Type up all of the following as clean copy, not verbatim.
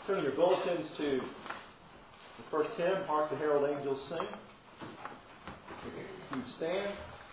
Turn your bulletins to the first hymn, Hark the Herald Angels Sing. You stand.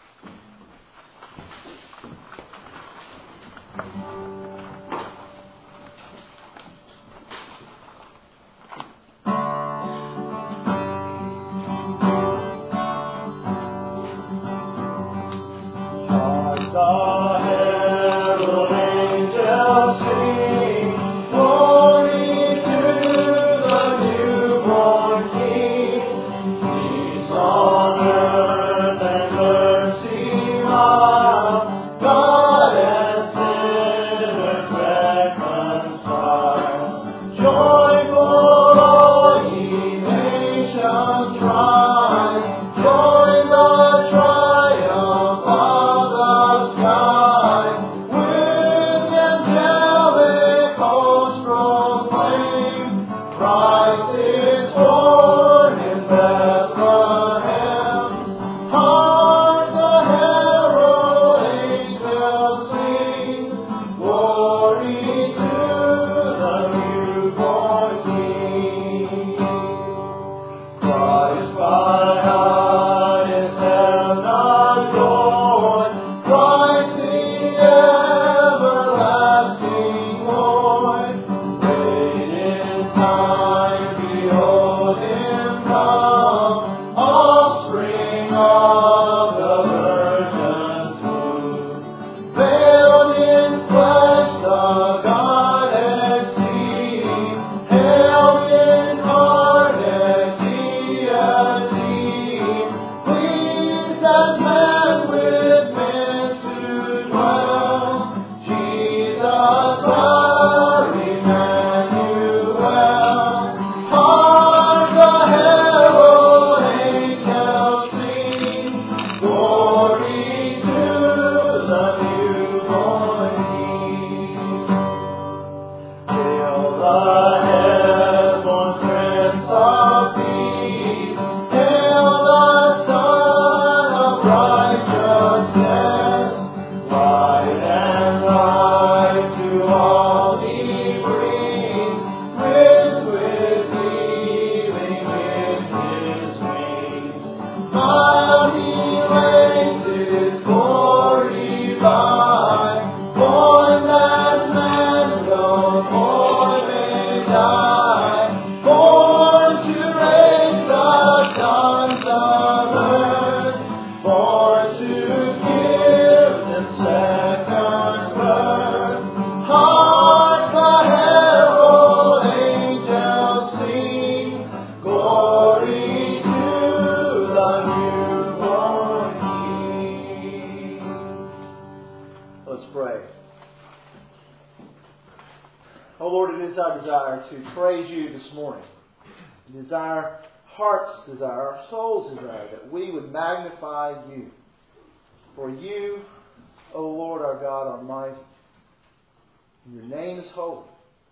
Our soul's desire, that we would magnify you. For you, O Lord our God Almighty, your name is holy.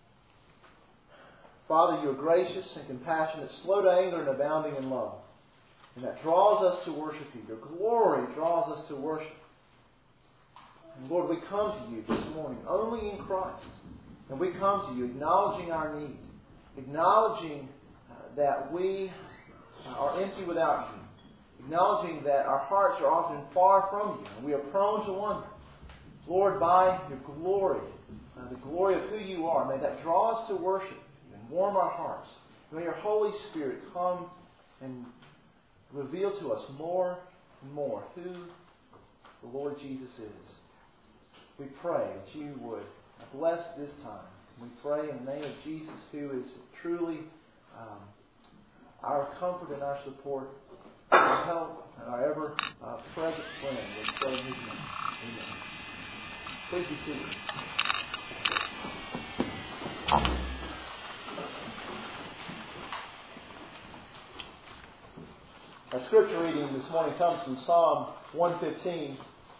Father, you are gracious and compassionate, slow to anger and abounding in love. And that draws us to worship you. Your glory draws us to worship. And Lord, we come to you this morning only in Christ. And we come to you acknowledging our need, acknowledging that we are empty without you, acknowledging that our hearts are often far from you, and we are prone to wonder. Lord, by your glory, the glory of who you are, may that draw us to worship you and warm our hearts. May your Holy Spirit come and reveal to us more and more who the Lord Jesus is. We pray that you would bless this time. We pray in the name of Jesus, who is truly our comfort and our support, our help, and our ever-present friend. We pray in his name. Amen. Please be seated. Our scripture reading this morning comes from Psalm 115.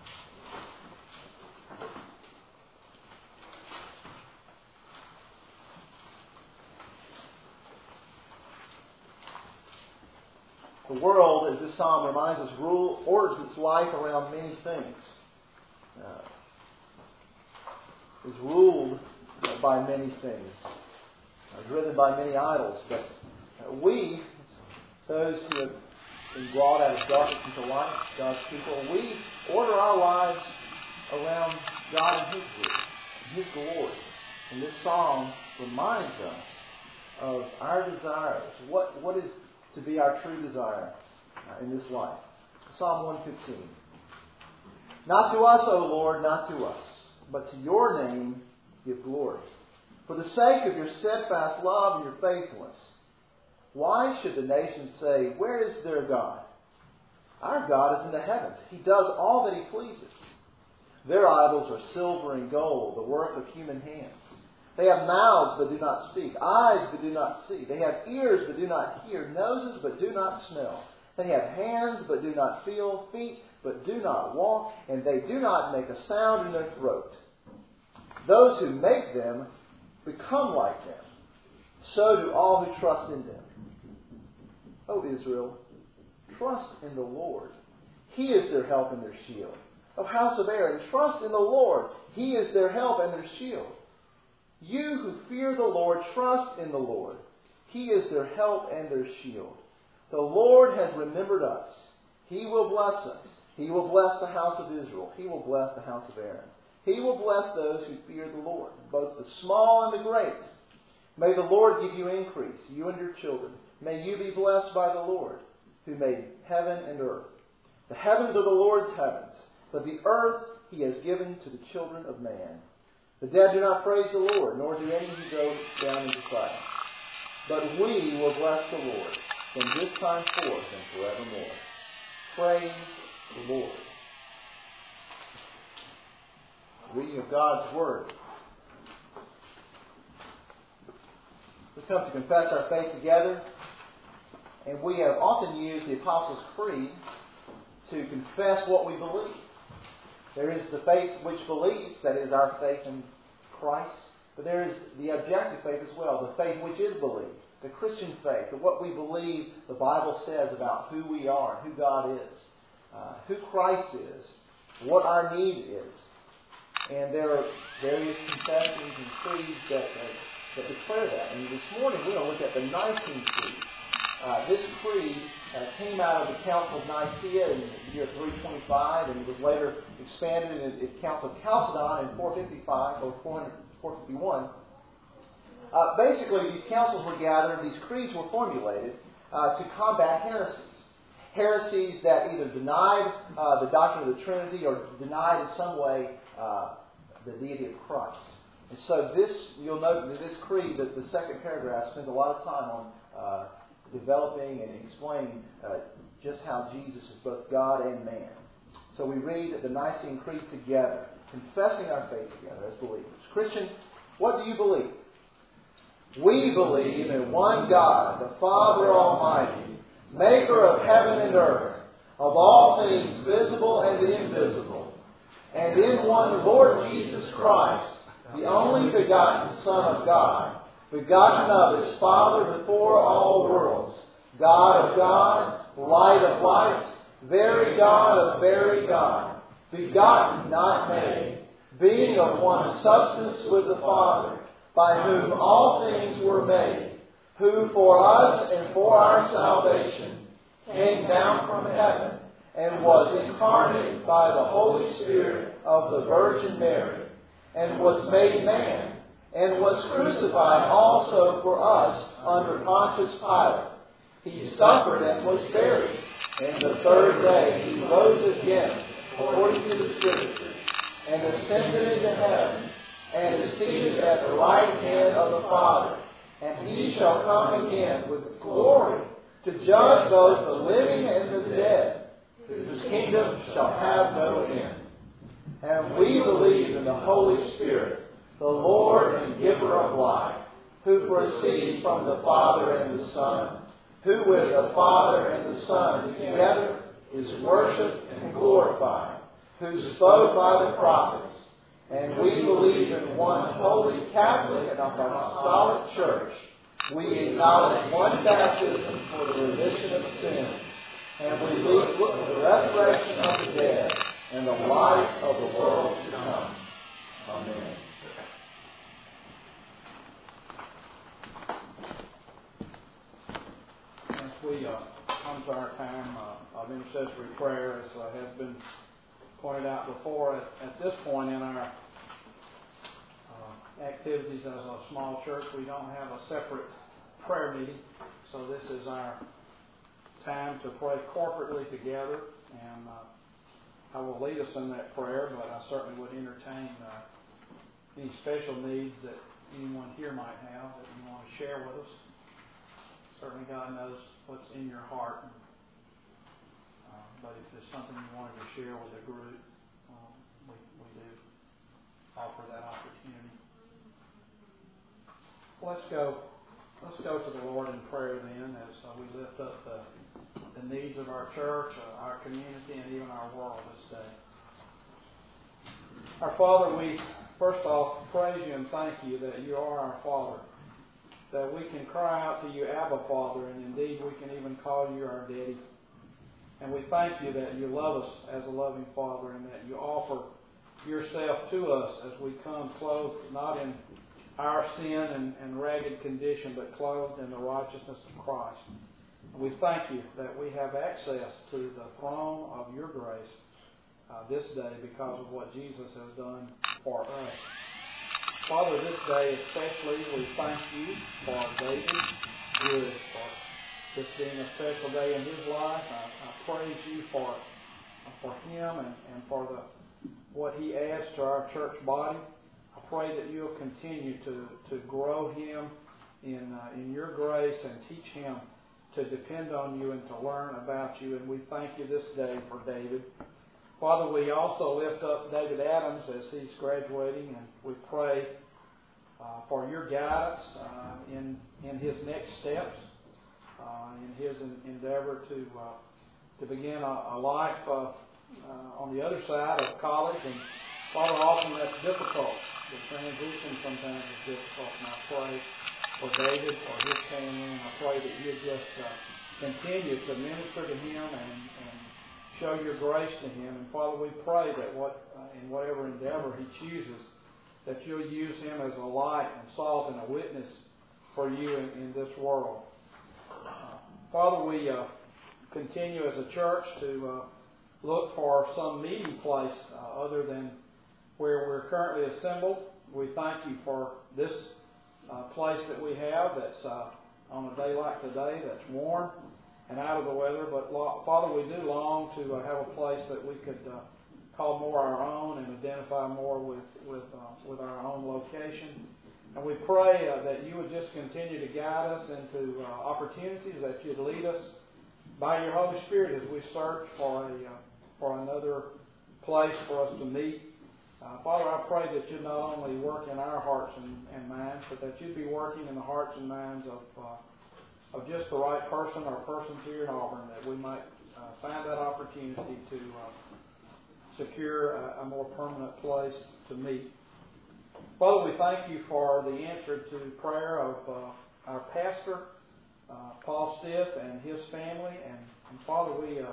The world, as this psalm reminds us, orders its life around many things. Is ruled by many things. Driven driven by many idols. But we, those who have been brought out of darkness into light, God's people, we order our lives around God and His will, and His glory. And this psalm reminds us of our desires. What is to be our true desire in this life? Psalm 115. Not to us, O Lord, not to us, but to your name give glory. For the sake of your steadfast love and your faithfulness. Why should the nations say, where is their God? Our God is in the heavens. He does all that He pleases. Their idols are silver and gold, the work of human hands. They have mouths but do not speak, eyes but do not see. They have ears but do not hear, noses but do not smell. They have hands but do not feel, feet but do not walk, and they do not make a sound in their throat. Those who make them become like them. So do all who trust in them. O Israel, trust in the Lord. He is their help and their shield. O house of Aaron, trust in the Lord. He is their help and their shield. You who fear the Lord, trust in the Lord. He is their help and their shield. The Lord has remembered us. He will bless us. He will bless the house of Israel. He will bless the house of Aaron. He will bless those who fear the Lord, both the small and the great. May the Lord give you increase, you and your children. May you be blessed by the Lord, who made heaven and earth. The heavens are the Lord's heavens, but the earth He has given to the children of man. The dead do not praise the Lord, nor do any who go down into silence. But we will bless the Lord from this time forth and forevermore. Praise the Lord. Reading of God's Word. We come to confess our faith together, and we have often used the Apostles' Creed to confess what we believe. There is the faith which believes, that is our faith in Christ, but there is the objective faith as well, the faith which is believed, the Christian faith, of what we believe the Bible says about who we are, who God is, who Christ is, what our need is. And there are various confessions and creeds that declare that. And this morning we're going to look at the Nicene Creed. This creed came out of the Council of Nicaea in the year 325, and it was later expanded in the Council of Chalcedon in 455 or 451. Basically, these councils were gathered, these creeds were formulated to combat heresies. Heresies that either denied the doctrine of the Trinity or denied in some way the deity of Christ. And so this, you'll note that this creed, that the second paragraph spends a lot of time on developing and explaining just how Jesus is both God and man. So we read the Nicene Creed together, confessing our faith together as believers. Christian, what do you believe? We believe in one God, the Father Almighty, maker of heaven and earth, of all things visible and invisible, and in one Lord Jesus Christ, the only begotten Son of God, begotten of His Father before all worlds, God of God, light of lights, very God of very God, begotten, not made, being of one substance with the Father, by whom all things were made, who for us and for our salvation came down from heaven and was incarnate by the Holy Spirit of the Virgin Mary, and was made man, and was crucified also for us under Pontius Pilate. He suffered and was buried, and the third day He rose again, according to the Scriptures, and ascended into heaven, and is seated at the right hand of the Father. And He shall come again with glory to judge both the living and the dead, whose kingdom shall have no end. And we believe in the Holy Spirit, the Lord and giver of life, who proceeds from the Father and the Son, who with the Father and the Son together is worshipped and glorified, who spoke by the prophets. And we believe in one holy Catholic and apostolic church. We acknowledge one baptism for the remission of sins. And we look for the resurrection of the dead and the life of the world to come. Amen. we come to our time of intercessory prayer, as has been pointed out before, at this point in our activities as a small church, we don't have a separate prayer meeting. So this is our time to pray corporately together, and I will lead us in that prayer, but I certainly would entertain any special needs that anyone here might have that you want to share with us. Certainly God knows what's in your heart, but if there's something you wanted to share with the group, we do offer that opportunity. Let's go to the Lord in prayer then, as we lift up the needs of our church, our community, and even our world this day. Our Father, we first off praise you and thank you that you are our Father, that we can cry out to you, Abba, Father, and indeed we can even call you our Daddy. And we thank you that you love us as a loving Father, and that you offer yourself to us as we come clothed not in our sin and ragged condition, but clothed in the righteousness of Christ. And we thank you that we have access to the throne of your grace this day because of what Jesus has done for us. Father, this day especially, we thank you for David Wood, for this being a special day in his life. I praise you for him and for what he adds to our church body. I pray that you'll continue to grow him in your grace and teach him to depend on you and to learn about you. And we thank you this day for David. Father, we also lift up David Adams as he's graduating, and we pray for your guidance in his next steps, in his endeavor to begin a life on the other side of college. And Father, often that's difficult. The transition sometimes is difficult, and I pray for David, for his family, and I pray that you just continue to minister to him and show your grace to him. And Father, we pray that in whatever endeavor he chooses, that you'll use him as a light and salt and a witness for you in this world. Father, we continue as a church to look for some meeting place other than where we're currently assembled. We thank you for this place that we have that's on a day like today that's warm and out of the weather. But Father, we do long to have a place that we could call more our own and identify more with our own location. And we pray that you would just continue to guide us into opportunities, that you'd lead us by your Holy Spirit as we search for another place for us to meet. Father, I pray that you'd not only work in our hearts and minds, but that you'd be working in the hearts and minds of just the right person or persons here in Auburn, that we might find that opportunity to secure a more permanent place to meet. Father, we thank you for the answer to prayer of our pastor, Paul Stiff, and his family. And Father,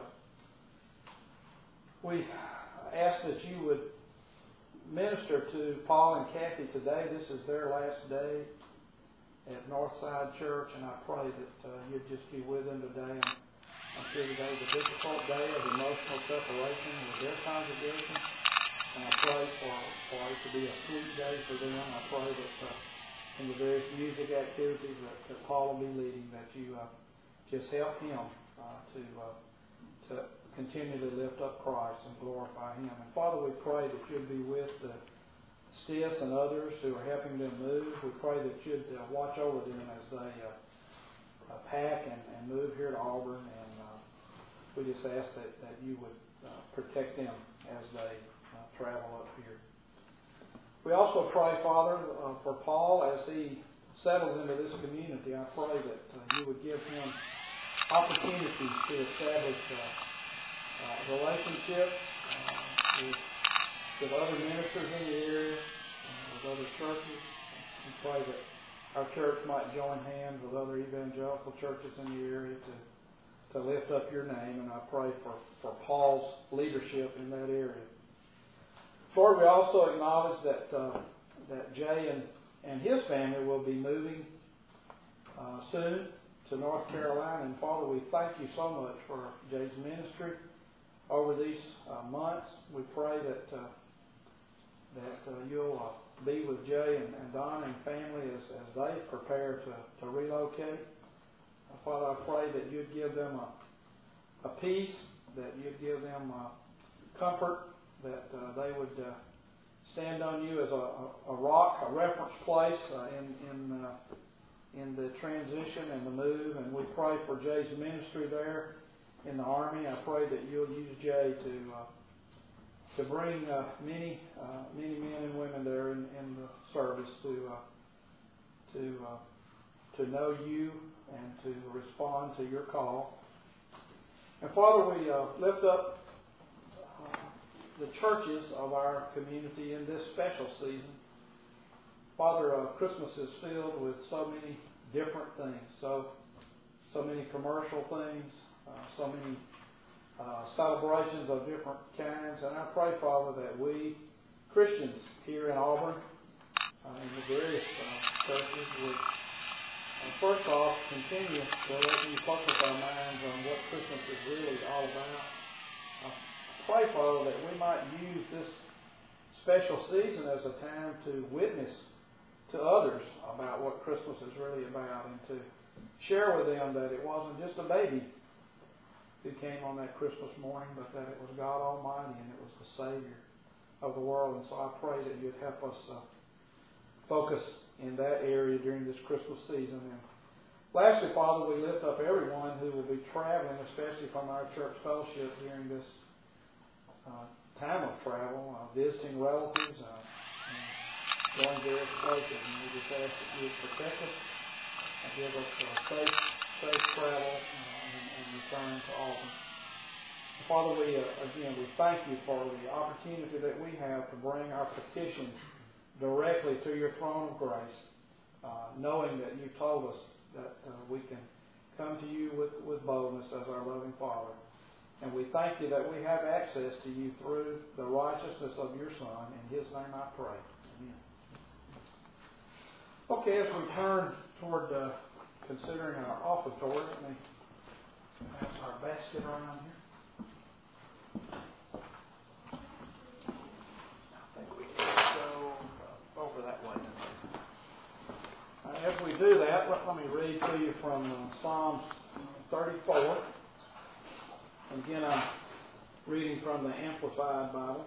we ask that you would minister to Paul and Kathy today. This is their last day at Northside Church, and I pray that you'd just be with them today. I'm sure today's a difficult day of emotional separation with their congregation, and I pray for it to be a sweet day for them. I pray that in the various music activities that Paul will be leading, that you just help him to continually lift up Christ and glorify him. And Father, we pray that you'd be with the Stiffs and others who are helping them move. We pray that you'd watch over them as they pack and move here to Auburn. And we just ask that you would protect them as they travel up here. We also pray, Father, for Paul as he settles into this community. I pray that you would give him opportunities to establish relationships with other ministers in the area, with other churches. We pray that our church might join hands with other evangelical churches in the area to lift up your name, and I pray for Paul's leadership in that area. Lord, we also acknowledge that Jay and his family will be moving soon to North Carolina. And Father, we thank you so much for Jay's ministry over these months. We pray that you'll be with Jay and Don and family as they prepare to relocate. Father, I pray that you'd give them a peace, that you'd give them comfort, that they would stand on you as a rock, a reference place in the transition and the move. And we pray for Jay's ministry there in the Army. I pray that you'll use Jay to bring many men and women there in the service to know you and to respond to your call. And Father, we lift up the churches of our community in this special season. Father, Christmas is filled with so many different things, so many commercial things, so many celebrations of different kinds. And I pray, Father, that we Christians here in Auburn, in the various churches, would first off continue to let you focus our minds on what Christmas is really all about. I pray, Father, that we might use this special season as a time to witness to others about what Christmas is really about, and to share with them that it wasn't just a baby who came on that Christmas morning, but that it was God Almighty and it was the Savior of the world. And so I pray that you'd help us focus in that area during this Christmas season. And lastly, Father, we lift up everyone who will be traveling, especially from our church fellowship during this time of travel, visiting relatives, going various places. And we just ask that you would protect us and give us safe travel and return to Auburn. Father, we thank you for the opportunity that we have to bring our petitions directly to your throne of grace, knowing that you told us that we can come to you with boldness as our loving Father. And we thank you that we have access to you through the righteousness of your Son. In his name I pray. Amen. Okay, as we turn toward considering our offertory, let me pass our basket around here. I think we can go over that way. As we do that, let me read to you from Psalms 34. Again, I'm reading from the Amplified Bible.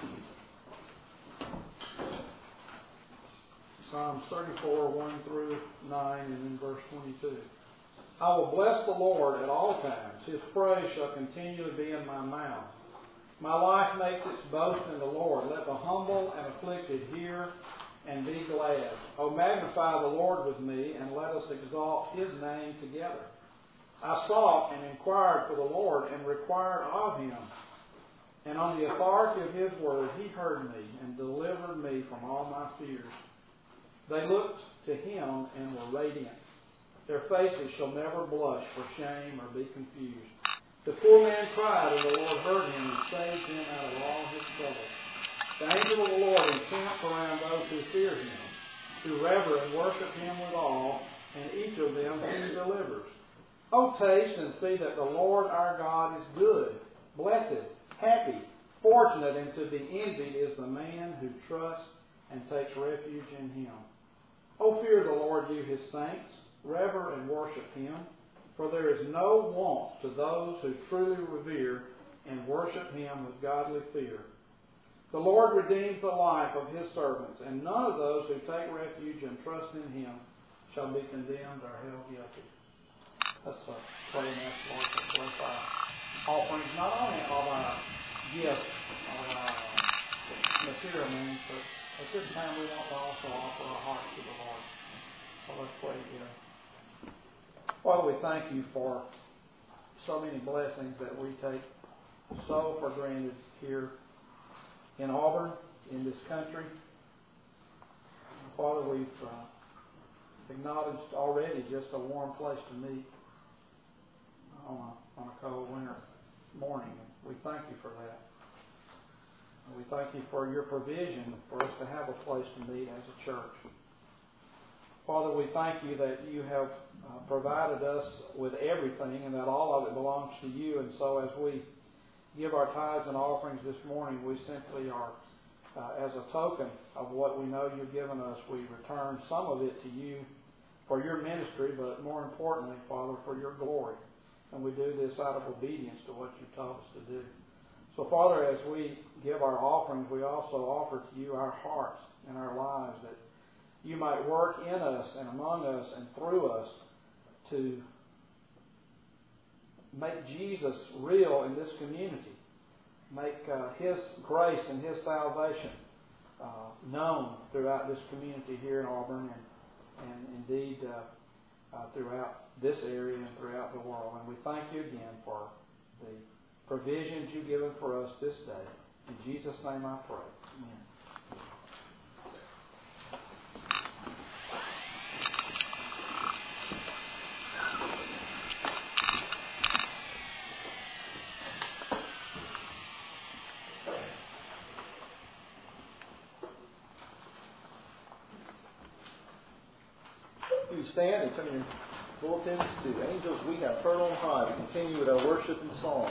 Psalms 34, 1 through 9, and then verse 22. I will bless the Lord at all times. His praise shall continually be in my mouth. My life makes its boast in the Lord. Let the humble and afflicted hear and be glad. O magnify the Lord with me, and let us exalt his name together. I sought and inquired for the Lord, and required of him. And on the authority of his word he heard me, and delivered me from all my fears. They looked to him and were radiant. Their faces shall never blush for shame or be confused. The poor man cried, and the Lord heard him and saved him out of all his trouble. The angel of the Lord encamps around those who fear him, who rever and worship him with awe, and each of them he delivers. O taste and see that the Lord our God is good, blessed, happy, fortunate, and to be envied is the man who trusts and takes refuge in him. O fear the Lord, you his saints, rever and worship him, for there is no want to those who truly revere and worship him with godly fear. The Lord redeems the life of his servants, and none of those who take refuge and trust in him shall be condemned or held guilty. Let's pray and ask the Lord to bless our offerings, not only of our gifts, of our material means, but at this time we want to also offer our hearts to the Lord. So let's pray together. Father, we thank you for so many blessings that we take so for granted here in Auburn, in this country. Father, we've acknowledged already just a warm place to meet on a cold winter morning. We thank you for that. And we thank you for your provision for us to have a place to meet as a church. Father, we thank you that you have provided us with everything and that all of it belongs to you. And so as we give our tithes and offerings this morning, we simply are, as a token of what we know you've given us, we return some of it to you for your ministry, but more importantly, Father, for your glory. And we do this out of obedience to what you've taught us to do. So, Father, as we give our offerings, we also offer to you our hearts and our lives, that you might work in us and among us and through us to make Jesus real in this community. Make His grace and His salvation known throughout this community here in Auburn and indeed throughout this area and throughout the world. And we thank you again for the provisions you've given for us this day. In Jesus' name I pray. Amen. You stand and turn your bulletins to Angels We Have Heard on High to continue with our worship and song.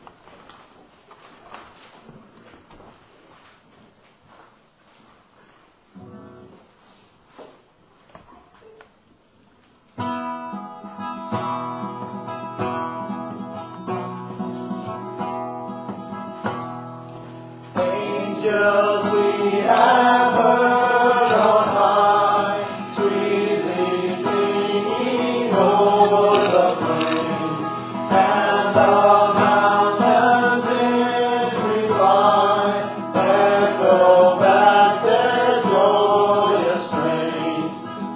Angels we have heard on high, sweetly singing over the plains, and the mountains in reply echo back their joyous strains.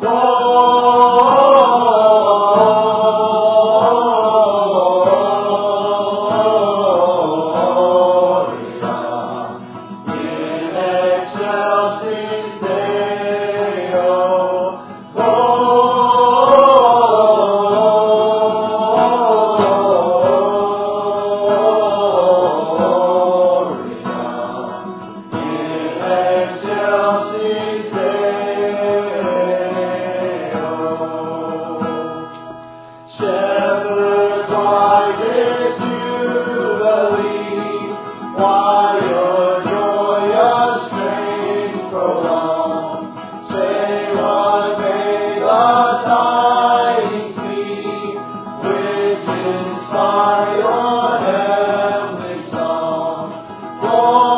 Shepherds, why didst you believe? Why your joyous strains prolong? Say what may the tidings be, which inspire your heavenly song.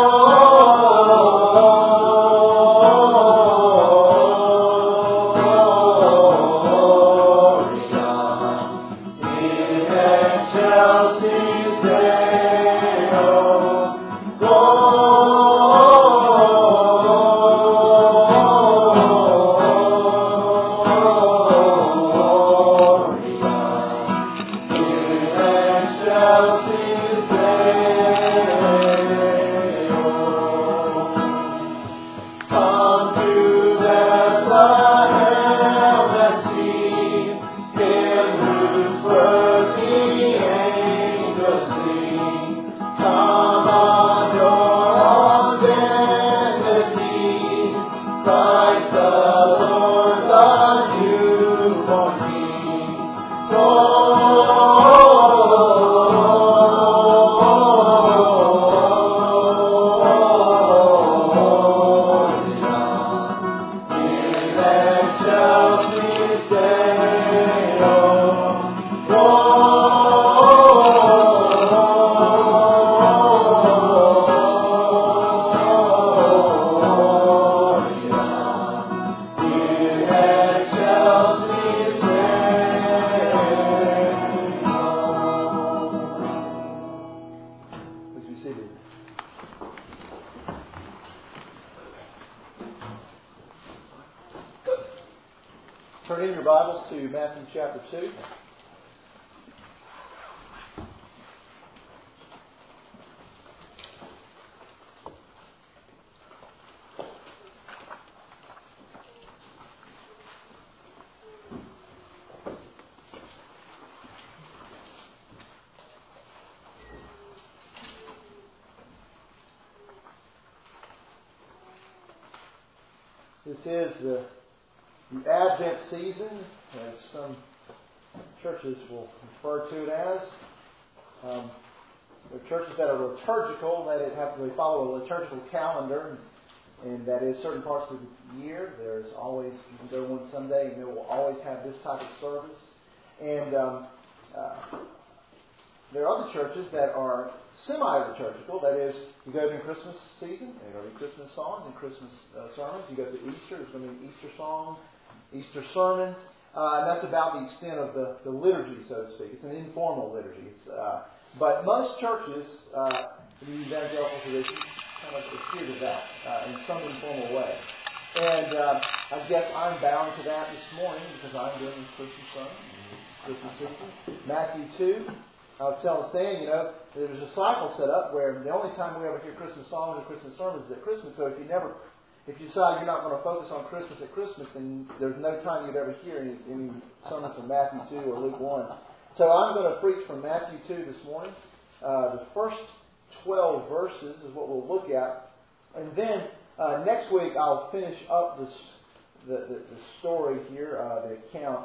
Turn in your Bibles to Matthew chapter 2. This is the the Advent season, as some churches will refer to it as. There are churches that are liturgical, that they follow a liturgical calendar, and that is certain parts of the year. There's always, you can go one Sunday and they will always have this type of service. And there are other churches that are semi-liturgical. That is, you go during Christmas season, and there will be Christmas songs and Christmas sermons. You go to Easter, there's going to be an Easter song, Easter sermon. And that's about the extent of the liturgy, so to speak. It's an informal liturgy. But most churches, the evangelical tradition, kind of adhere to that in some informal way. And I guess I'm bound to that this morning because I'm doing this Christmas sermon, Christmas season. Matthew 2. I was telling Stan, there's a cycle set up where the only time we ever hear Christmas songs or Christmas sermons is at Christmas. So if you decide you're not going to focus on Christmas at Christmas, then there's no time you'd ever hear any sermons from Matthew 2 or Luke 1. So I'm going to preach from Matthew 2 this morning. The first 12 verses is what we'll look at. And then next week I'll finish up the story here, the account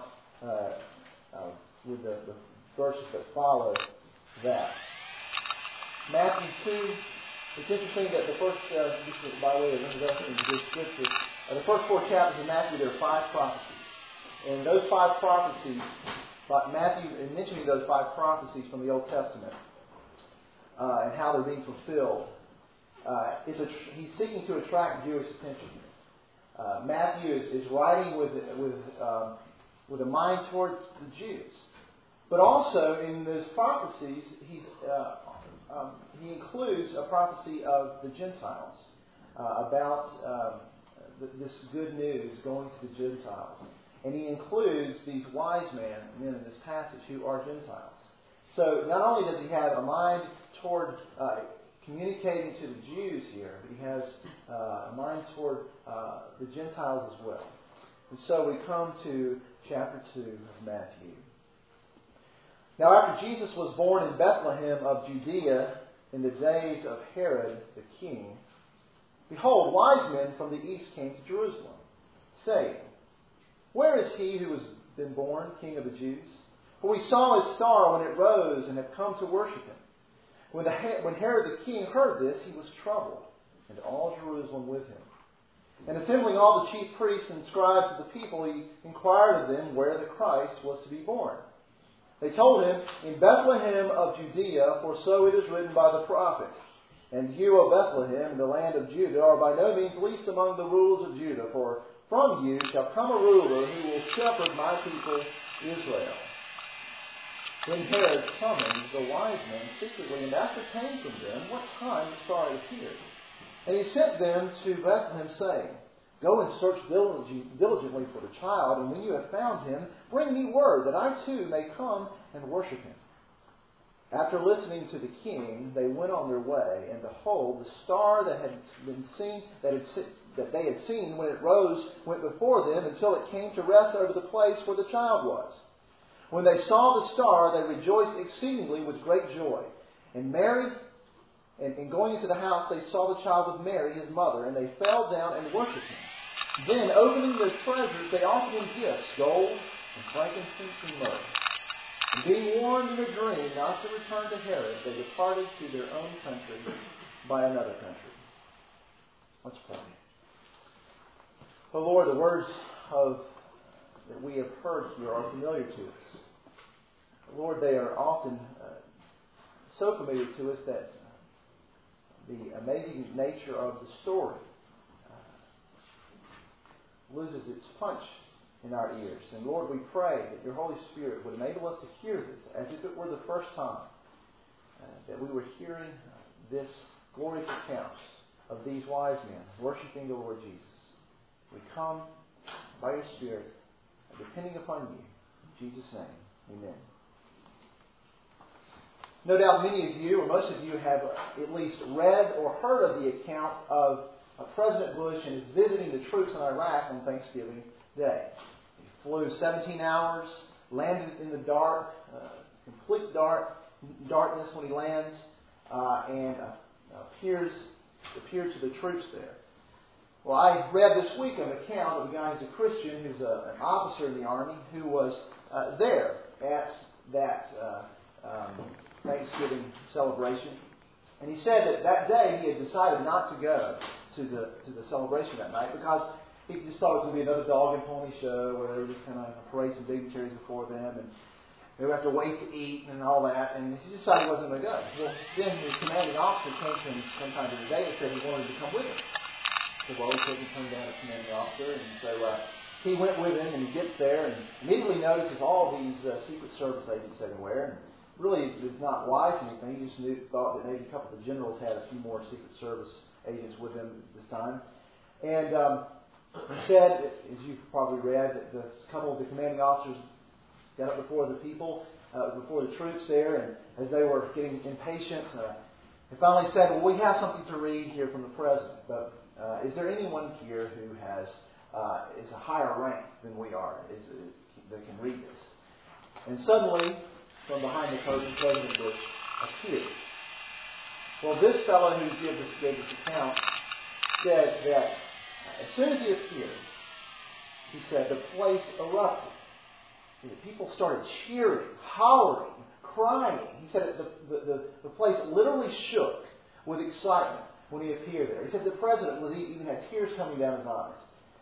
with the verses that follow that. Matthew 2, it's interesting that the first, just by way of introduction to this scripture, the first 4 chapters of Matthew, there are 5 prophecies. And those 5 prophecies, Matthew, in mentioning those 5 prophecies from the Old Testament, and how they're being fulfilled, he's seeking to attract Jewish attention. Matthew is writing with a mind towards the Jews. But also in those prophecies, he includes a prophecy of the Gentiles about this good news going to the Gentiles. And he includes these wise men in this passage who are Gentiles. So not only does he have a mind toward communicating to the Jews here, but he has a mind toward the Gentiles as well. And so we come to chapter 2 of Matthew. Now after Jesus was born in Bethlehem of Judea in the days of Herod the king, behold, wise men from the east came to Jerusalem, saying, Where is he who has been born, King of the Jews? For we saw his star when it rose and have come to worship him. When Herod the king heard this, he was troubled, and all Jerusalem with him. And assembling all the chief priests and scribes of the people, he inquired of them where the Christ was to be born. They told him, In Bethlehem of Judea, for so it is written by the prophet. And you, O Bethlehem, in the land of Judah, are by no means least among the rulers of Judah, for from you shall come a ruler who will shepherd my people Israel. Then Herod summoned the wise men secretly and ascertained from them what time the star had appeared. And he sent them to Bethlehem, saying, Go and search diligently for the child, and when you have found him, bring me word, that I too may come and worship him. After listening to the king, they went on their way, and behold, the star that they had seen when it rose went before them until it came to rest over the place where the child was. When they saw the star, they rejoiced exceedingly with great joy. And going into the house, they saw the child with Mary, his mother, and they fell down and worshipped him. Then, opening their treasures, they offered him gifts, gold and frankincense and myrrh. And being warned in a dream not to return to Herod, they departed to their own country by another country. Let's pray. Oh Lord, the words that we have heard here are familiar to us. Lord, they are often so familiar to us that the amazing nature of the story loses its punch in our ears. And Lord, we pray that your Holy Spirit would enable us to hear this as if it were the first time that we were hearing this glorious account of these wise men worshiping the Lord Jesus. We come by your Spirit, depending upon you. In Jesus' name, amen. No doubt many of you, or most of you, have at least read or heard of the account of President Bush and his visiting the troops in Iraq on Thanksgiving Day. He flew 17 hours, landed in the dark, complete darkness when he lands, and appeared to the troops there. Well, I read this week an account of a guy who's a Christian, who's an officer in the Army, who was there at that Thanksgiving celebration. And he said that day he had decided not to go to the celebration that night because he just thought it was going to be another dog and pony show where they were just kind of parade some dignitaries before them, and they would have to wait to eat and all that. And he decided he wasn't going to go. Well, then his commanding officer came to him sometime during the day and said he wanted to come with him. He said, well, he couldn't turn down a commanding officer, and so he went with him, and he gets there and immediately notices all these Secret Service agents everywhere. And really, it's not wise or anything. He just thought that maybe a couple of the generals had a few more Secret Service agents with them this time. And he said, as you've probably read, that a couple of the commanding officers got up before the people, before the troops there, and as they were getting impatient, they finally said, well, we have something to read here from the President, but is there anyone here who is a higher rank than we are, that can read this? And suddenly, from behind the curtain, President Bush appeared. Well, this fellow who gave this account said that as soon as he appeared, he said the place erupted. People started cheering, hollering, crying. He said the place literally shook with excitement when he appeared there. He said the President even had tears coming down his eyes.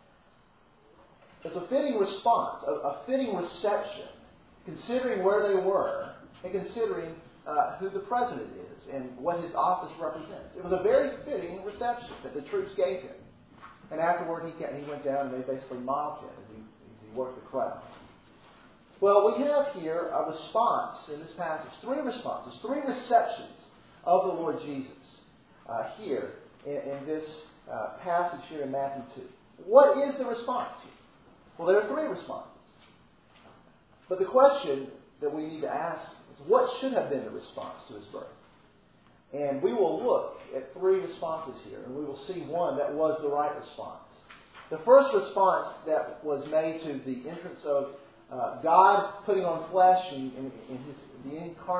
It's a fitting response, a fitting reception, considering where they were and considering who the President is and what his office represents. It was a very fitting reception that the troops gave him. And afterward, he went down and they basically mobbed him as he worked the crowd. Well, we have here a response in this passage, three responses, three receptions of the Lord Jesus here in this passage here in Matthew 2. What is the response here? Well, there are three responses. But the question that we need to ask is, what should have been the response to his birth? And we will look at three responses here, and we will see one that was the right response. The first response that was made to the entrance of God putting on flesh in the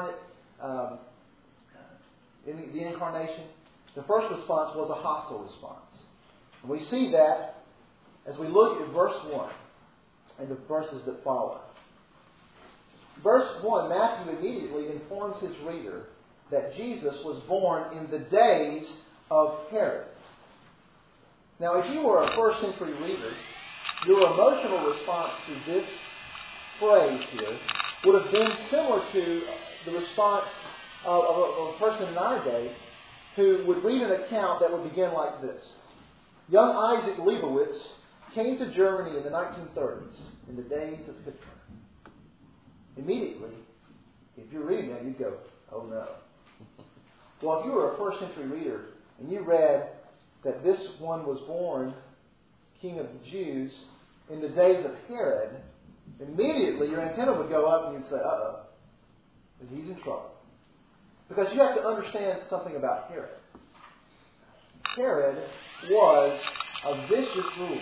incarnation, the first response was a hostile response. And we see that as we look at verse 1 and the verses that follow. Verse 1, Matthew immediately informs his reader that Jesus was born in the days of Herod. Now, if you were a first century reader, your emotional response to this phrase here would have been similar to the response of a person in our day who would read an account that would begin like this. Young Isaac Leibowitz came to Germany in the 1930s, in the days of Hitler. Immediately, if you're reading that, you'd go, oh no. Well, if you were a first century reader and you read that this one was born King of the Jews in the days of Herod, immediately your antenna would go up and you'd say, uh-oh, he's in trouble. Because you have to understand something about Herod. Herod was a vicious ruler.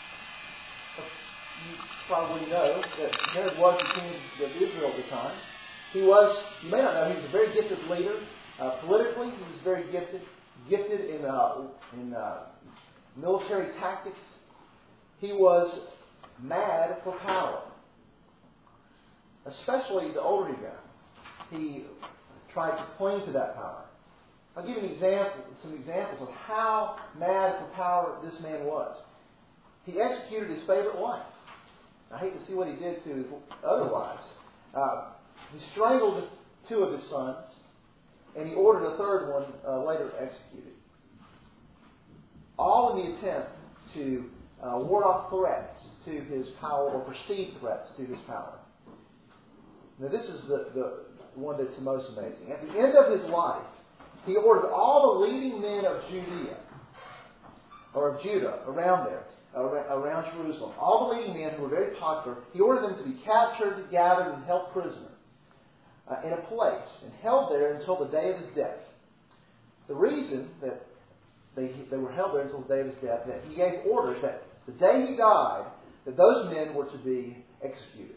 You probably know that Herod was the king of Israel at the time. You may not know, he was a very gifted leader. Politically, he was very gifted in military tactics. He was mad for power. Especially the older he got, he tried to cling to that power. I'll give you some examples of how mad for power this man was. He executed his favorite wife. I hate to see what he did to his other wives. He strangled two of his sons, and he ordered a third one later executed. All in the attempt to ward off threats to his power, or perceived threats to his power. Now this is the one that's the most amazing. At the end of his life, he ordered all the leading men of Judea, or of Judah, around there, around Jerusalem, all the leading men who were very popular, he ordered them to be captured, gathered, and held prisoner in a place, and held there until the day of his death. The reason that they were held there until the day of his death, that he gave orders that the day he died, that those men were to be executed,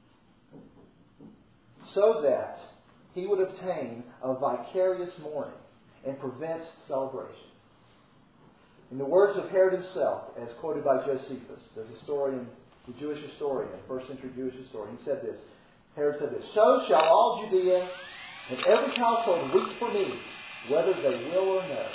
so that he would obtain a vicarious mourning and prevent celebration. In the words of Herod himself, as quoted by Josephus, the Jewish historian, first century Jewish historian, he said this. Herod said this, "So shall all Judea and every household weep for me, whether they will or no."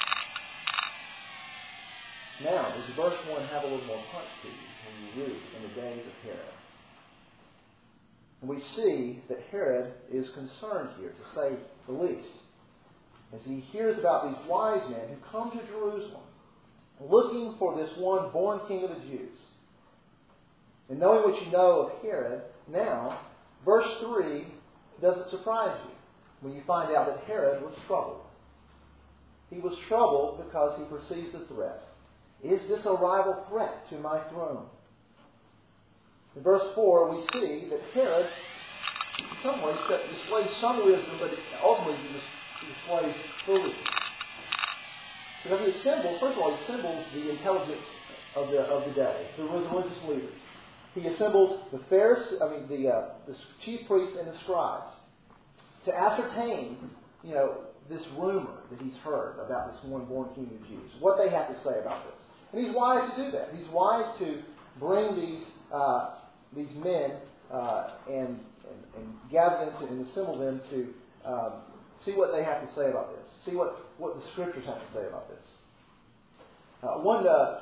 Now, does verse 1 have a little more punch to you when you read in the days of Herod? And we see that Herod is concerned here, to say the least, as he hears about these wise men who come to Jerusalem looking for this one born king of the Jews. And knowing what you know of Herod, now, verse 3 doesn't surprise you when you find out that Herod was troubled. He was troubled because he perceives the threat. Is this a rival threat to my throne? In verse 4, we see that Herod, in some ways, displays some wisdom, but ultimately he displays foolishness. Because he assembles, first of all, he assembles the intelligence of the day, the religious leaders. He assembles the chief priests and the scribes to ascertain, this rumor that he's heard about this one born king of the Jews, what they have to say about this. And he's wise to do that. He's wise to bring these men and gather them and assemble them to see what they have to say about this. See what the Scriptures have to say about this. One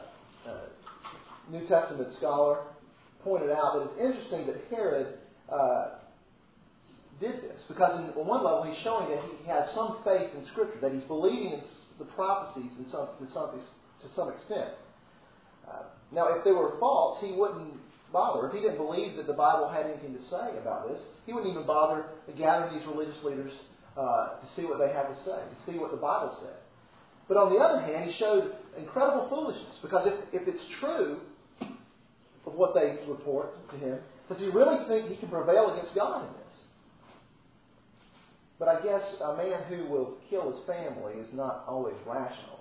New Testament scholar pointed out that it's interesting that Herod did this, because on one level he's showing that he has some faith in Scripture, that he's believing in the prophecies to some extent. Now, if they were false, he wouldn't bother. If he didn't believe that the Bible had anything to say about this, he wouldn't even bother gathering these religious leaders to see what they have to say, to see what the Bible said. But on the other hand, he showed incredible foolishness, because if it's true of what they report to him, does he really think he can prevail against God in this? But I guess a man who will kill his family is not always rational.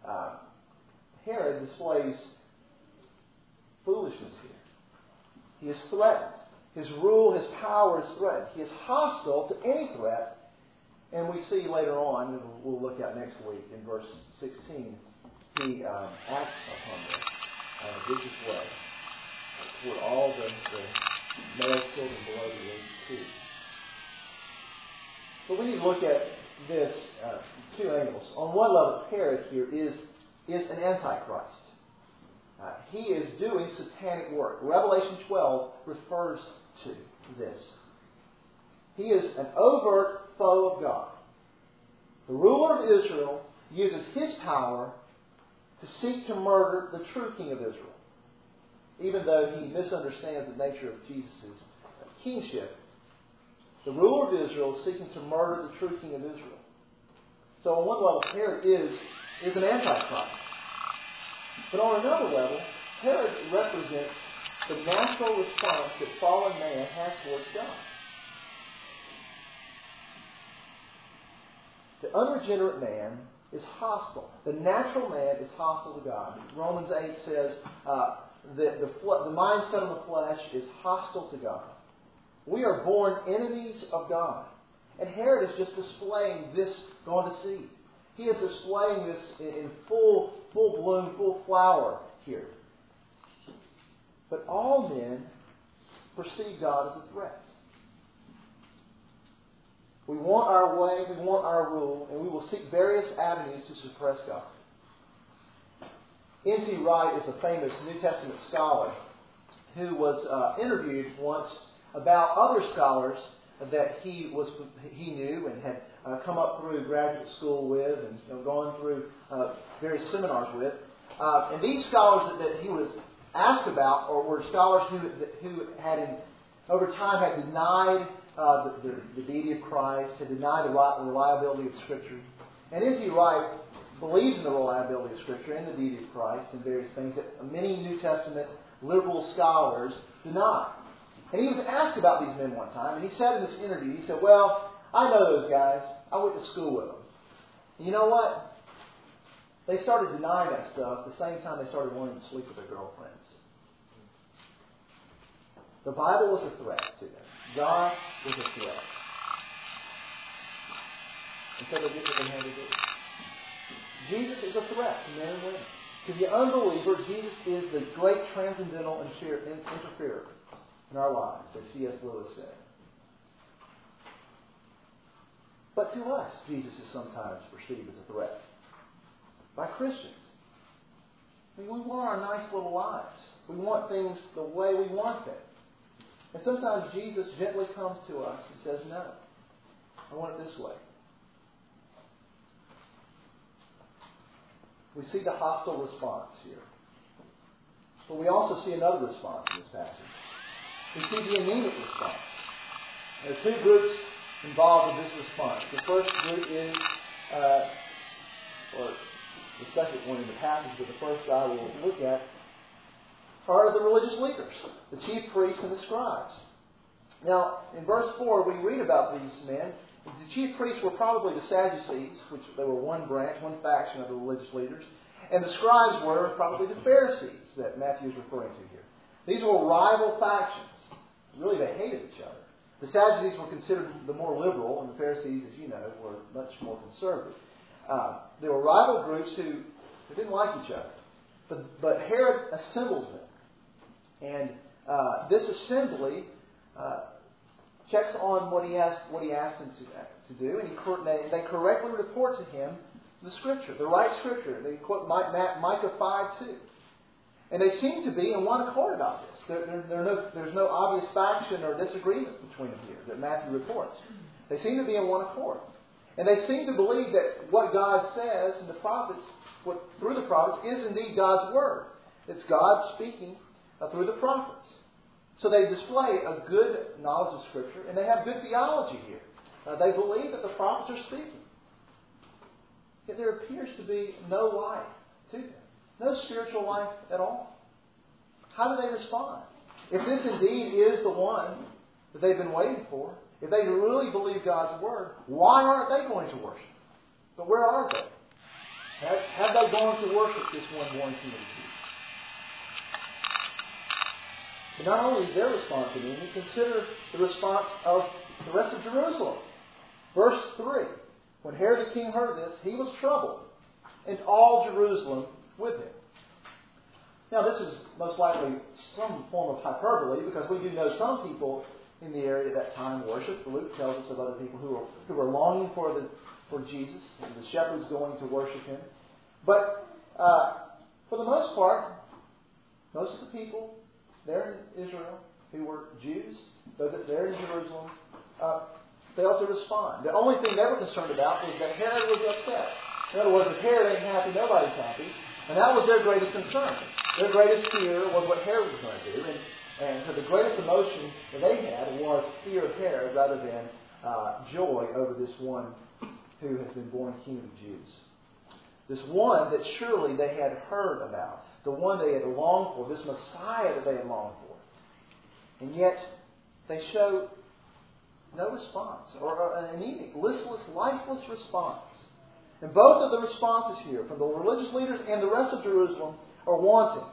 Herod displays foolishness here. He is threatened. His rule, his power is threatened. He is hostile to any threat. And we see later on, and we'll look at next week in verse 16, he acts upon this in a vicious way toward all the male children below the age of 2. But we need to look at this two angles. On one level, Herod here is an antichrist. He is doing satanic work. Revelation 12 refers to this. He is an overt foe of God. The ruler of Israel uses his power to seek to murder the true king of Israel, even though he misunderstands the nature of Jesus' kingship. The ruler of Israel is seeking to murder the true king of Israel. So on one level, Herod is an antichrist. But on another level, Herod represents the natural response that fallen man has towards God. The unregenerate man is hostile. The natural man is hostile to God. Romans 8 says that the mindset of the flesh is hostile to God. We are born enemies of God. And Herod is just displaying this going to seed. He is displaying this in full bloom, full flower here. But all men perceive God as a threat. We want our way, we want our rule, and we will seek various avenues to suppress God. N.T. Wright is a famous New Testament scholar who was interviewed once about other scholars that he knew and had come up through graduate school with and gone through various seminars with. And these scholars that he was asked about were scholars who had, over time, had denied the deity of Christ, had denied the reliability of Scripture. And N.T. Wright believes in the reliability of Scripture and the deity of Christ and various things that many New Testament liberal scholars deny. And he was asked about these men one time, and he said in this interview, he said, "Well, I know those guys. I went to school with them. And you know what? They started denying that stuff the same time they started wanting to sleep with their girlfriends." The Bible was a threat to them. God was a threat. And so they did what they had to do. Jesus is a threat to men and women. To the unbeliever, Jesus is the great transcendental interferer in our lives, as C.S. Lewis said. But to us, Jesus is sometimes perceived as a threat by Christians. I mean, we want our nice little lives. We want things the way we want them. And sometimes Jesus gently comes to us and says, no, I want it this way. We see the hostile response here. But we also see another response in this passage. We see the anemic response. There are two groups involved in this response. The first group is, or the second one in the passage, but the first I will look at, are the religious leaders, the chief priests and the scribes. Now, in verse 4, we read about these men. The chief priests were probably the Sadducees, which they were one branch, one faction of the religious leaders. And the scribes were probably the Pharisees that Matthew is referring to here. These were rival factions. Really, they hated each other. The Sadducees were considered the more liberal, and the Pharisees, as you know, were much more conservative. There were rival groups who didn't like each other. But Herod assembles them. And this assembly checks on what he asked them to do, and they correctly report to him the Scripture, the right Scripture. They quote Micah 5:2. And they seem to be in one accord about this. There's no obvious faction or disagreement between them here that Matthew reports. They seem to be in one accord. And they seem to believe that what God says in the prophets, through the prophets, is indeed God's Word. It's God speaking through the prophets. So they display a good knowledge of Scripture, and they have good theology here. They believe that the prophets are speaking. Yet there appears to be no life to them. No spiritual life at all. How do they respond? If this indeed is the one that they've been waiting for, if they really believe God's Word, why aren't they going to worship? But where are they? Have they gone to worship this one born King of the Jews? But not only is their response to me, consider the response of the rest of Jerusalem. Verse 3. When Herod the king heard this, he was troubled, and all Jerusalem with him. Now this is most likely some form of hyperbole, because we do know some people in the area at that time worshiped. Luke tells us of other people who were longing for Jesus, and the shepherds going to worship him. But for the most part, most of the people there in Israel who were Jews, those that there in Jerusalem, failed to respond. The only thing they were concerned about was that Herod was upset. In other words, if Herod ain't happy, nobody's happy. And that was their greatest concern. Their greatest fear was what Herod was going to do. And so the greatest emotion that they had was fear of Herod rather than joy over this one who has been born King of the Jews. This one that surely they had heard about. The one they had longed for. This Messiah that they had longed for. And yet they show no response, or an anemic, listless, lifeless response. And both of the responses here, from the religious leaders and the rest of Jerusalem, are wanting.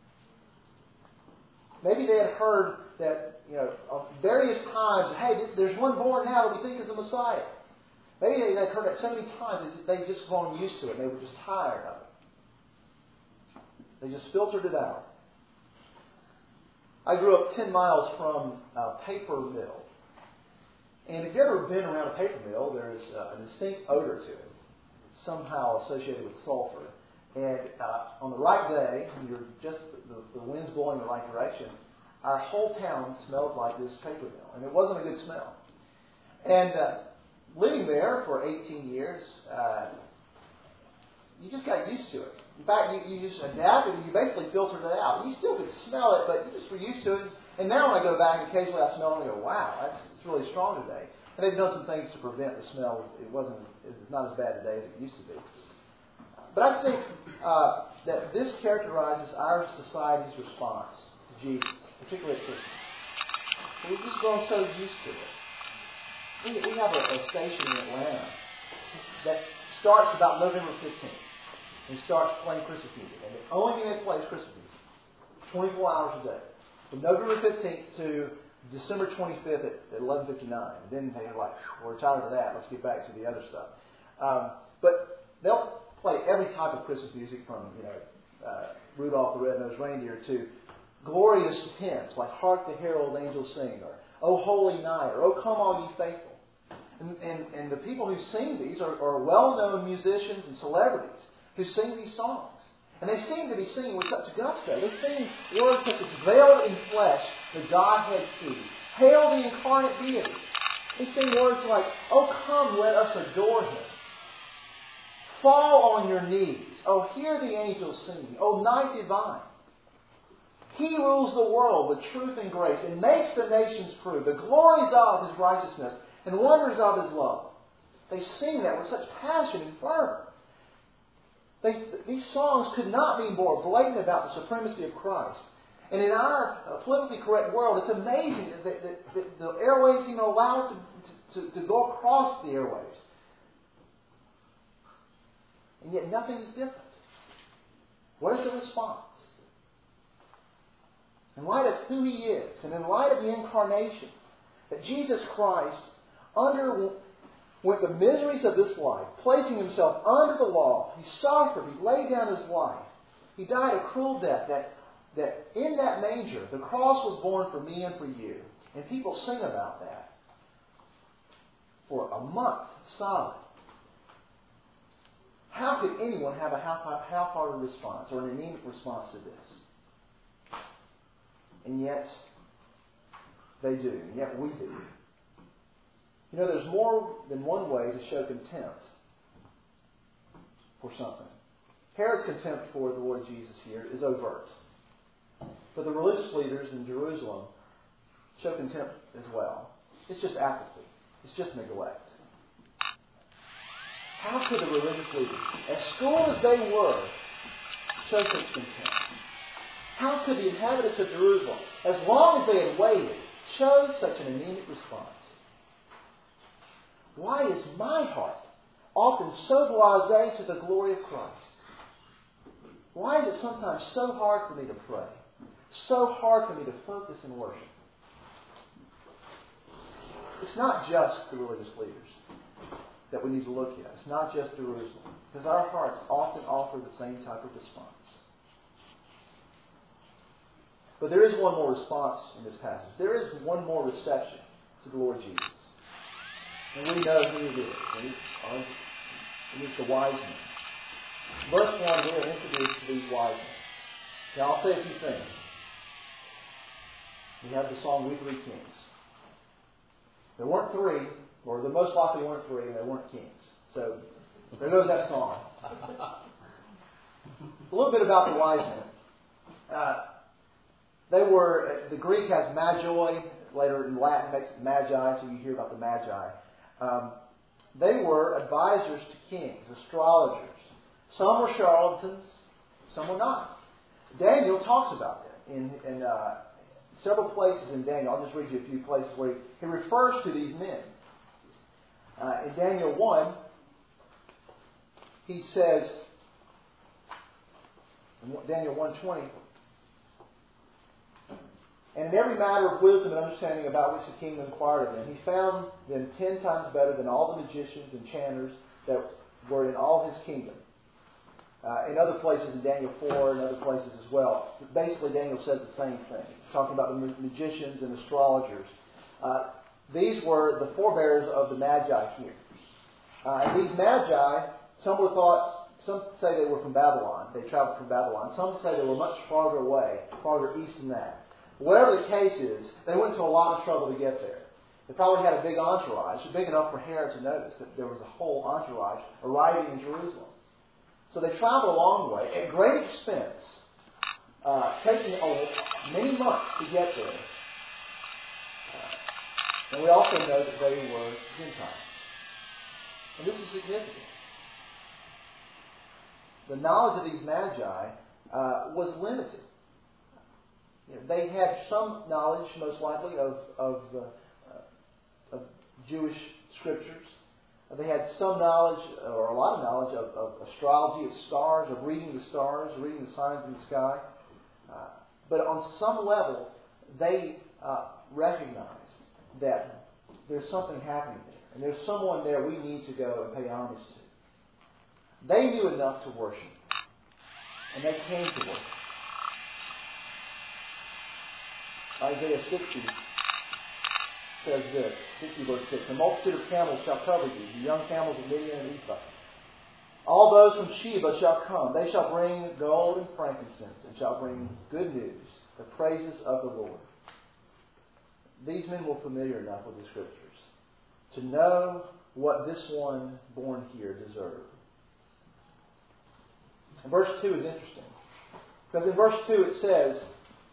Maybe they had heard that, of various times, hey, there's one born now that we think is the Messiah. Maybe they had heard that so many times that they'd just grown used to it, and they were just tired of it. They just filtered it out. I grew up 10 miles from a paper mill. And if you've ever been around a paper mill, there's a distinct odor to it, somehow associated with sulfur. And on the right day, when you're just the wind's blowing in the right direction, our whole town smelled like this paper mill, and it wasn't a good smell. And living there for 18 years, you just got used to it. In fact, you just adapted and you basically filtered it out. You still could smell it, but you just were used to it. And now when I go back, occasionally I smell it and I go, wow, it's really strong today. And they've done some things to prevent the smell. It's not as bad today as it used to be. But I think that this characterizes our society's response to Jesus, particularly at Christmas. We've just grown so used to it. We have a station in Atlanta that starts about November 15th and starts playing Christmas music. And the only thing they play is Christmas music, 24 hours a day. From November 15th to December 25th at 11:59. And then they're like, we're tired of that. Let's get back to the other stuff. But they'll play every type of Christmas music from, Rudolph the Red-Nosed Reindeer to glorious hymns like Hark the Herald Angels Sing, or O Holy Night, or O Come All Ye Faithful. And the people who sing these are well-known musicians and celebrities who sing these songs. And they seem to be singing with such gusto. They sing words such as veiled in flesh, the Godhead sees. Hail the incarnate deity. They sing words like, Oh, come, let us adore Him. Fall on your knees. Oh, hear the angels singing. Oh, night divine. He rules the world with truth and grace and makes the nations prove the glories of His righteousness and wonders of His love. They sing that with such passion and fervor. These songs could not be more blatant about the supremacy of Christ. And in our politically correct world, it's amazing that the airwaves even allow it to go across the airwaves. And yet nothing is different. What is the response? In light of who He is, and in light of the incarnation, that Jesus Christ underwent the miseries of this life, placing Himself under the law. He suffered. He laid down His life. He died a cruel death. That in that manger, the cross was born for me and for you. And people sing about that for a month solid. How could anyone have a half-hearted response or an anemic response to this? And yet, they do. And yet, we do. There's more than one way to show contempt for something. Herod's contempt for the Lord Jesus here is overt. But the religious leaders in Jerusalem show contempt as well. It's just apathy. It's just neglect. How could the religious leaders, as schooled as they were, show such contempt? How could the inhabitants of Jerusalem, as long as they had waited, show such an anemic response? Why is my heart often so blasé to the glory of Christ? Why is it sometimes so hard for me to pray? So hard for me to focus and worship? It's not just the religious leaders that we need to look at. It's not just Jerusalem. Because our hearts often offer the same type of response. But there is one more response in this passage. There is one more reception to the Lord Jesus. And we know who it is. It is the wise men. Verse 1, we are introduced to these wise men. Now I'll say a few things. We have the song, We Three Kings. There weren't three, or the most likely weren't three, and they weren't kings. So, there goes that song. A little bit about the wise men. They were, the Greek has magoi, later in Latin makes it magi, so you hear about the magi. They were advisors to kings, astrologers. Some were charlatans, some were not. Daniel talks about that in several places in Daniel. I'll just read you a few places where he refers to these men. In Daniel 1, he says, in Daniel 1:20, and in every matter of wisdom and understanding about which the king inquired of them, he found them 10 times better than all the magicians and enchanters that were in all his kingdom. In other places, in Daniel 4 and other places as well. Basically, Daniel says the same thing, talking about the magicians and astrologers. These were the forebears of the Magi here. And these Magi, some say they were from Babylon. They traveled from Babylon. Some say they were much farther away, farther east than that. Whatever the case is, they went to a lot of trouble to get there. They probably had a big entourage, big enough for Herod to notice that there was a whole entourage arriving in Jerusalem. So they traveled a long way at great expense, taking many months to get there. And we also know that they were Gentiles. And this is significant. The knowledge of these magi was limited. They had some knowledge, most likely, of Jewish scriptures. They had some knowledge, or a lot of knowledge, of astrology, of stars, of reading the stars, reading the signs in the sky. But on some level, they recognized that there's something happening there. And there's someone there we need to go and pay homage They knew enough to worship. And they came to worship. Isaiah 60 says this, 60 verse 6, "A multitude of camels shall cover you, the young camels of Midian and Ephah. All those from Sheba shall come. They shall bring gold and frankincense, and shall bring good news, the praises of the Lord." These men were familiar enough with the Scriptures to know what this one born here deserved. And verse 2 is interesting. Because in verse 2 it says,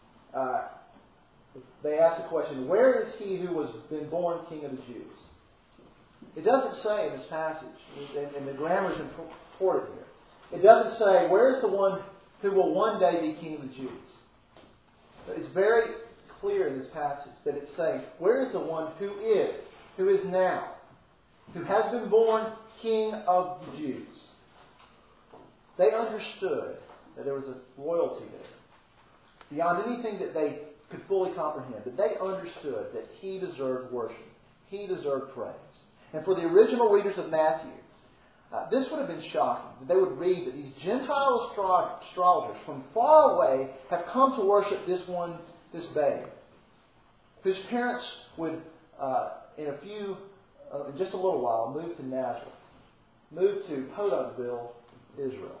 they ask the question, where is he who was been born King of the Jews? It doesn't say in this passage, and the grammar is important here. It doesn't say, where is the one who will one day be King of the Jews? It's very clear in this passage that it's saying, where is the one who is now, who has been born King of the Jews? They understood that there was a loyalty there, beyond anything that they could fully comprehend. But they understood that he deserved worship. He deserved praise. And for the original readers of Matthew, this would have been shocking. That they would read that these Gentile astrologers from far away have come to worship this babe, whose parents would, in just a little while, move to Nazareth, move to Poduntville, Israel.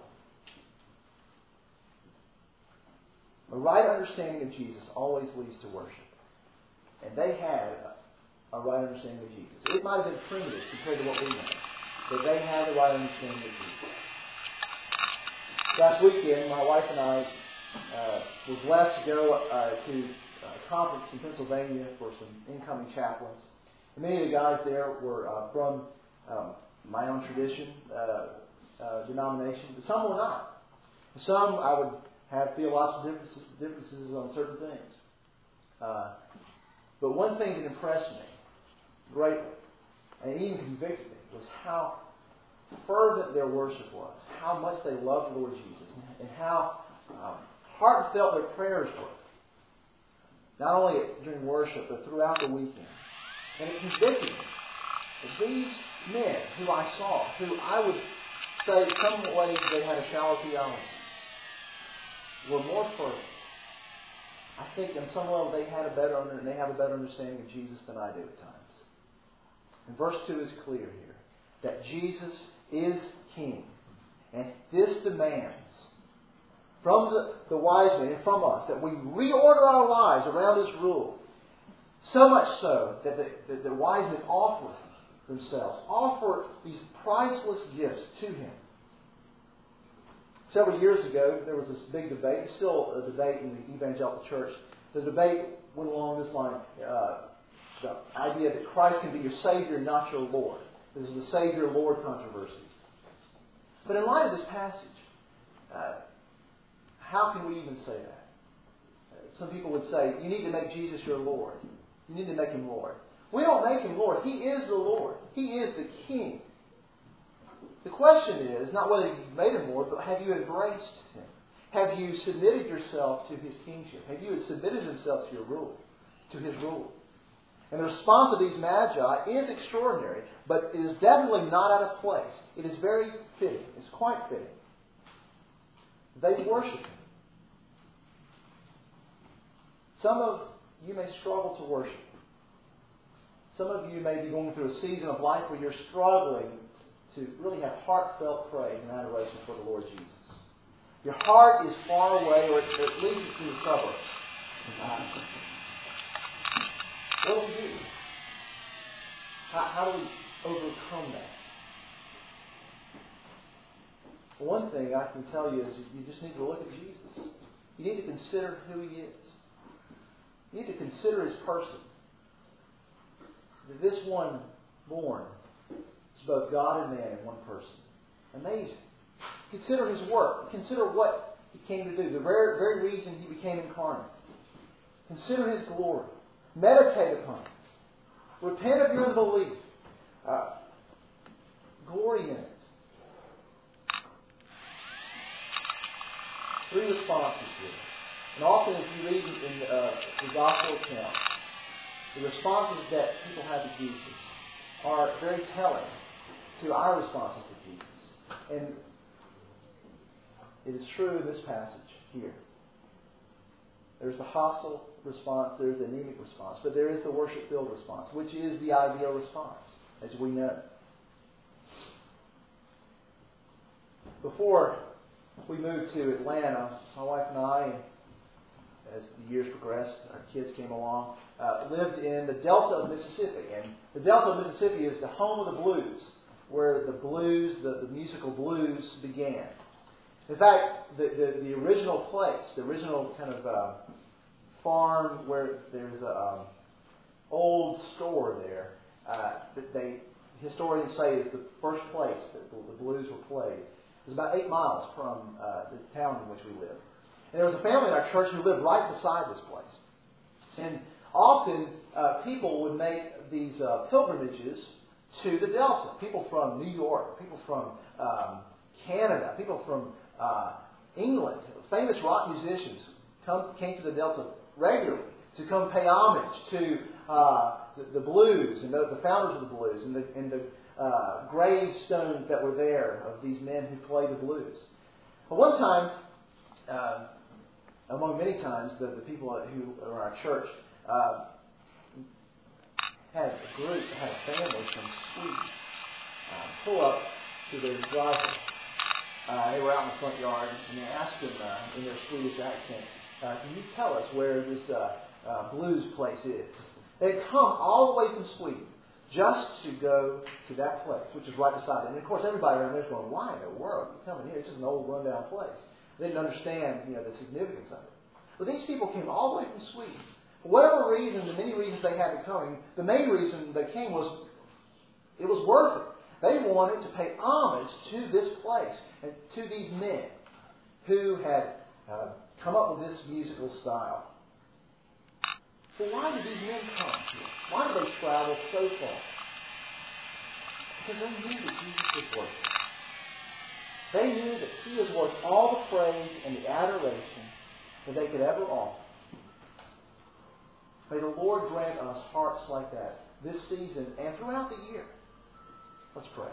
A right understanding of Jesus always leads to worship. And they had a right understanding of Jesus. It might have been primitive compared to what we know, but they had the right understanding of Jesus. Last weekend, my wife and I were blessed to go to a conference in Pennsylvania for some incoming chaplains. And many of the guys there were from my own tradition, denomination, but some were not. Some I would have theological differences on certain things. But one thing that impressed me greatly, and even convicted me, was how fervent their worship was, how much they loved the Lord Jesus, and how heartfelt their prayers were. Not only during worship, but throughout the weekend. And it convicted me that these men who I saw, who I would say in some ways they had a shallow theology, were more fervent. I think on some level they have a better understanding of Jesus than I do at times. And verse 2 is clear here, that Jesus is King. And this demands from the wise men and from us that we reorder our lives around His rule. So much so that the wise men offer themselves, offer these priceless gifts to Him. Several years ago, there was this big debate. It's still a debate in the evangelical church. The debate went along this line. The idea that Christ can be your Savior, not your Lord. This is the Savior-Lord controversy. But in light of this passage, how can we even say that? Some people would say, you need to make Jesus your Lord. You need to make Him Lord. We don't make Him Lord. He is the Lord. He is the King. The question is not whether you've made Him Lord, but have you embraced Him? Have you submitted yourself to His kingship? Have you submitted yourself to your rule, to His rule? And the response of these magi is extraordinary, but it is definitely not out of place. It is very fitting. It's quite fitting. They worship Him. Some of you may struggle to worship. Some of you may be going through a season of life where you're struggling to really have heartfelt praise and adoration for the Lord Jesus. Your heart is far away, or at least it's in the suburbs. What do we do? How do we overcome that? One thing I can tell you is you just need to look at Jesus. You need to consider who He is. You need to consider His person. That this one born is both God and man in one person. Amazing. Consider His work. Consider what He came to do. The very reason He became incarnate. Consider His glory. Meditate upon it. Repent of your unbelief. Glory in it. Three responses here. And often if you read in the gospel account, the responses that people have to Jesus are very telling to our responses to Jesus. And it is true in this passage here. There's the hostile response, there's the anemic response, but there is the worship-filled response, which is the ideal response, as we know. Before we moved to Atlanta, my wife and I, as the years progressed, our kids came along, lived in the Delta of Mississippi. And the Delta of Mississippi is the home of the blues, where the blues, the musical blues began. In fact, the original place, the original kind of farm where there's an old store there, that historians say is the first place that the blues were played. It was about 8 miles from the town in which we live. And there was a family in our church who lived right beside this place. And often people would make these pilgrimages to the Delta. People from New York, people from Canada, people from England, famous rock musicians came to the Delta regularly to come pay homage to the blues and the founders of the blues and the gravestones that were there of these men who played the blues. But one time, among many times, the people who are our church had a family from Sweden pull up to their driveway. They were out in the front yard, and they asked them in their Swedish accent, "Can you tell us where this blues place is?" They had come all the way from Sweden just to go to that place, which is right beside them. And of course, everybody around there is going, "Why in the world are you coming here? It's just an old rundown place." They didn't understand, the significance of it. But these people came all the way from Sweden. For whatever reason, the many reasons they had to come, the main reason they came was it was worth it. They wanted to pay homage to this place and to these men who had come up with this musical style. But why did these men come here? Why did they travel so far? Because they knew that Jesus was worth it. They knew that He is worth all the praise and the adoration that they could ever offer. May the Lord grant us hearts like that this season and throughout the year. Let's pray.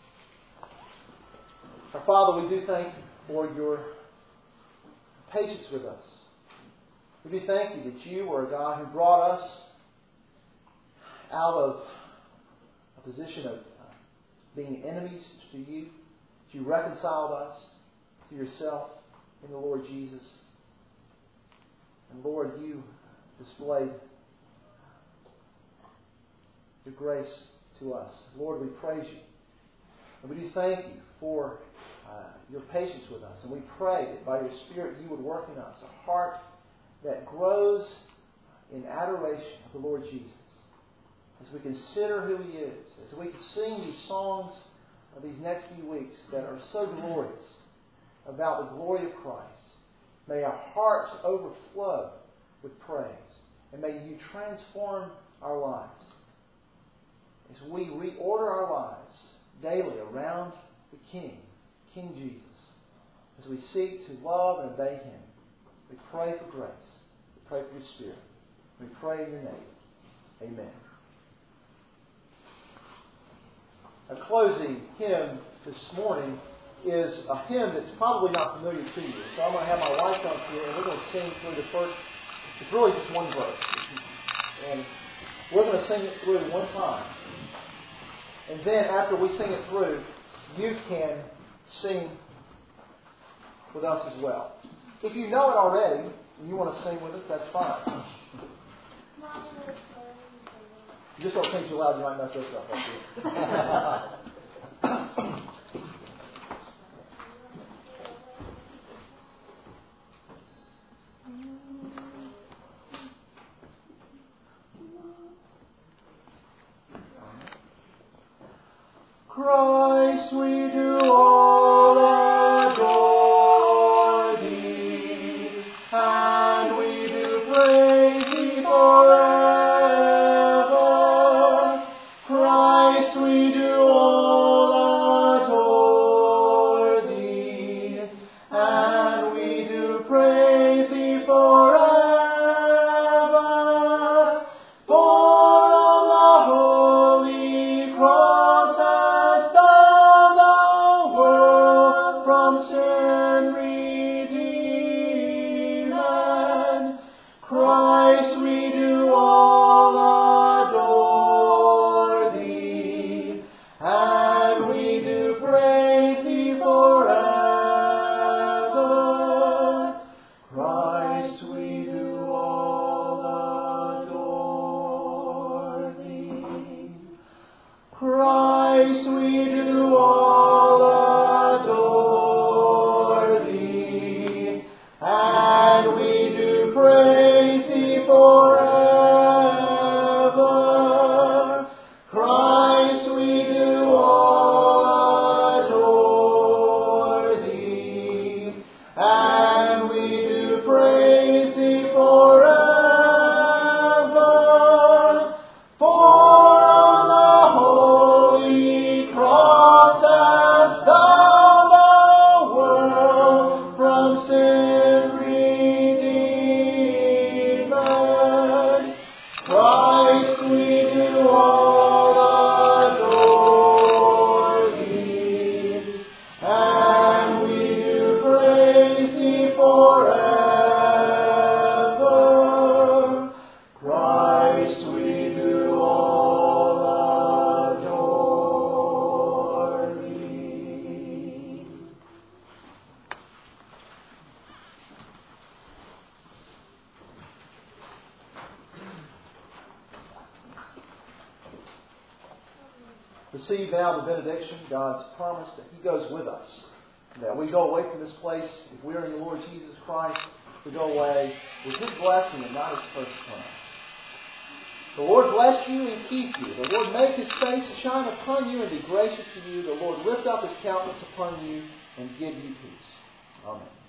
Our Father, we do thank you for your patience with us. We do thank you that you are a God who brought us out of a position of being enemies to you. That you reconciled us to yourself in the Lord Jesus. And Lord, you displayed your grace to us. Lord, we praise you. And we do thank you for your patience with us. And we pray that by your Spirit you would work in us a heart that grows in adoration of the Lord Jesus. As we consider who He is, as we can sing these songs of these next few weeks that are so glorious about the glory of Christ, may our hearts overflow with praise. And may you transform our lives as we reorder our lives daily around the King, King Jesus. As we seek to love and obey Him, we pray for grace. We pray for your Spirit. We pray in your name. Amen. A closing hymn this morning is a hymn that's probably not familiar to you. So I'm going to have my wife up here, and we're going to sing through the first. It's really just one verse. And we're going to sing it through one time. And then after we sing it through, you can sing with us as well. If you know it already, and you want to sing with us, that's fine. You just don't think too loud, you might mess this up. Christ, we do all adore Thee, and we do praise Thee forever. Christ, we do all adore Thee, and we do praise Thee forever. For on the holy cross hast Thou the world Christ we do all adore Thee. Receive now the benediction, God's promise that He goes with us. That we go away from this place, if we are in the Lord Jesus Christ, we go away with His blessing and not His curse upon us. The Lord bless you and keep you. The Lord make His face to shine upon you and be gracious to you. The Lord lift up His countenance upon you and give you peace. Amen.